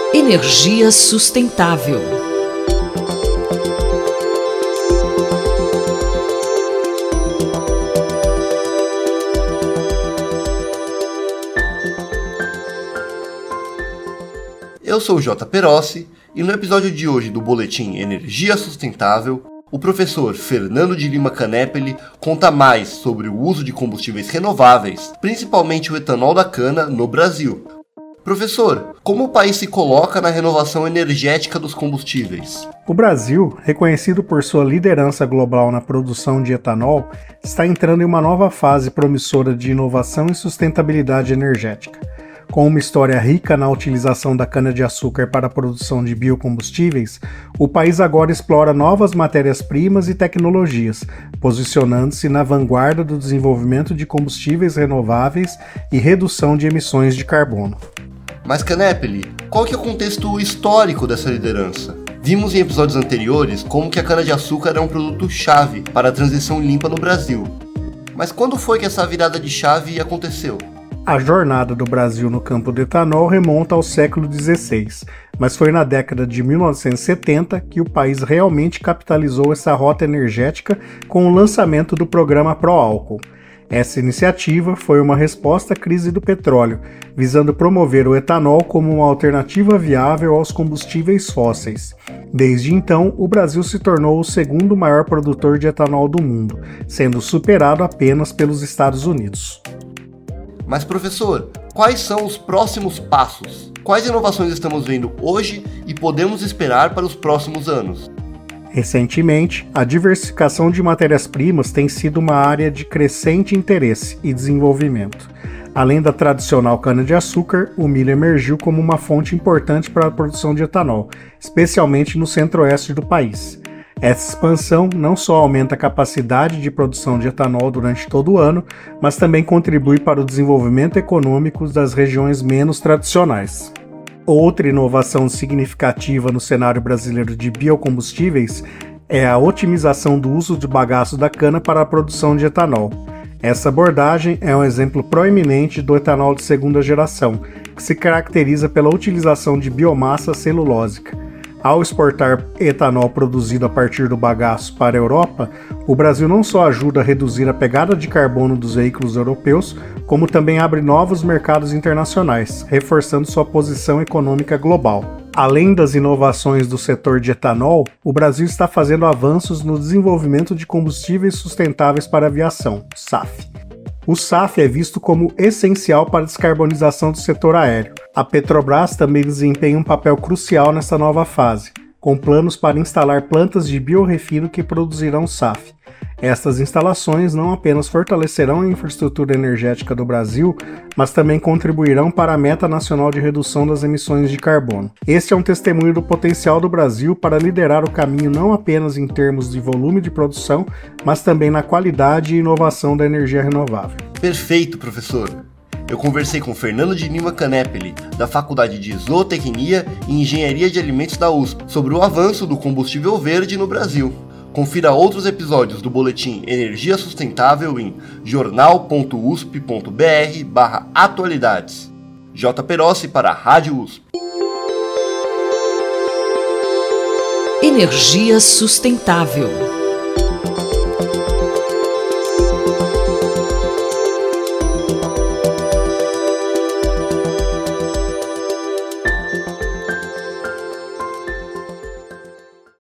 Energia sustentável. Eu sou o J. Perossi e no episódio de hoje do Boletim Energia Sustentável, o professor Fernando de Lima Canepeli conta mais sobre o uso de combustíveis renováveis, principalmente o etanol da cana, no Brasil. Professor, como o país se coloca na renovação energética dos combustíveis? O Brasil, reconhecido por sua liderança global na produção de etanol, está entrando em uma nova fase promissora de inovação e sustentabilidade energética. Com uma história rica na utilização da cana-de-açúcar para a produção de biocombustíveis, o país agora explora novas matérias-primas e tecnologias, posicionando-se na vanguarda do desenvolvimento de combustíveis renováveis e redução de emissões de carbono. Mas Canepeli, qual que é o contexto histórico dessa liderança? Vimos em episódios anteriores como que a cana-de-açúcar é um produto-chave para a transição limpa no Brasil. Mas quando foi que essa virada de chave aconteceu? A jornada do Brasil no campo do etanol remonta ao século XVI, mas foi na década de 1970 que o país realmente capitalizou essa rota energética com o lançamento do programa Pró-Álcool. Essa iniciativa foi uma resposta à crise do petróleo, visando promover o etanol como uma alternativa viável aos combustíveis fósseis. Desde então, o Brasil se tornou o segundo maior produtor de etanol do mundo, sendo superado apenas pelos Estados Unidos. Mas professor, quais são os próximos passos? Quais inovações estamos vendo hoje e podemos esperar para os próximos anos? Recentemente, a diversificação de matérias-primas tem sido uma área de crescente interesse e desenvolvimento. Além da tradicional cana-de-açúcar, o milho emergiu como uma fonte importante para a produção de etanol, especialmente no centro-oeste do país. Essa expansão não só aumenta a capacidade de produção de etanol durante todo o ano, mas também contribui para o desenvolvimento econômico das regiões menos tradicionais. Outra inovação significativa no cenário brasileiro de biocombustíveis é a otimização do uso de bagaço da cana para a produção de etanol. Essa abordagem é um exemplo proeminente do etanol de segunda geração, que se caracteriza pela utilização de biomassa celulósica. Ao exportar etanol produzido a partir do bagaço para a Europa, o Brasil não só ajuda a reduzir a pegada de carbono dos veículos europeus, como também abre novos mercados internacionais, reforçando sua posição econômica global. Além das inovações do setor de etanol, o Brasil está fazendo avanços no desenvolvimento de combustíveis sustentáveis para a aviação, SAF. O SAF é visto como essencial para a descarbonização do setor aéreo. A Petrobras também desempenha um papel crucial nessa nova fase, com planos para instalar plantas de biorefino que produzirão SAF. Estas instalações não apenas fortalecerão a infraestrutura energética do Brasil, mas também contribuirão para a meta nacional de redução das emissões de carbono. Este é um testemunho do potencial do Brasil para liderar o caminho não apenas em termos de volume de produção, mas também na qualidade e inovação da energia renovável. Perfeito, professor! Eu conversei com Fernando de Lima Canepeli, da Faculdade de Zootecnia e Engenharia de Alimentos da USP, sobre o avanço do combustível verde no Brasil. Confira outros episódios do Boletim Energia Sustentável em jornal.usp.br/atualidades. J. Perossi para a Rádio USP. Energia sustentável.